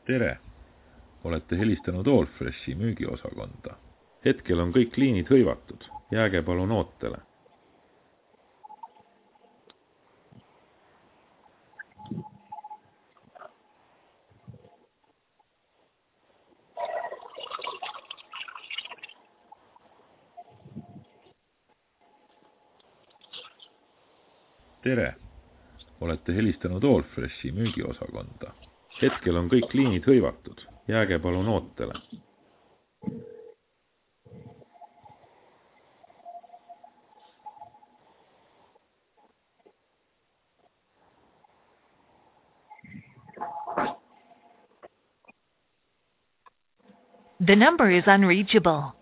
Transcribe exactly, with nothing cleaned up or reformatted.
tere! Olete helistanud Allfreshi müügiosakonda. Hetkel on kõik liinid hõivatud. Jääge palun ootele. Tere! Olete helistanud Allfreshi müügiosakonda. Hetkel on kõik liinid hõivatud. Jääge palun ootele. The number is unreachable.